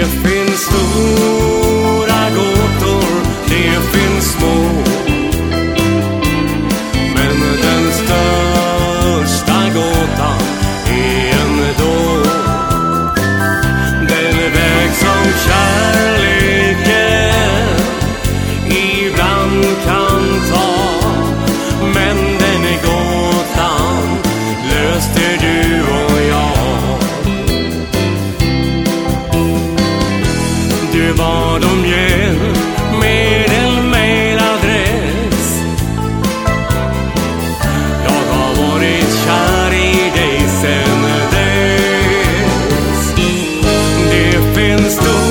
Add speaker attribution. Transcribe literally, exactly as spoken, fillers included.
Speaker 1: Det finns stora gåtor, det finns små, men den största gåtan är ändå den väg som kärleken ibland kan ta. Men den gåtan löste du och jag. Du bad om hjälp med en mailadress. Jag har varit kär i dig sen dess. Det finns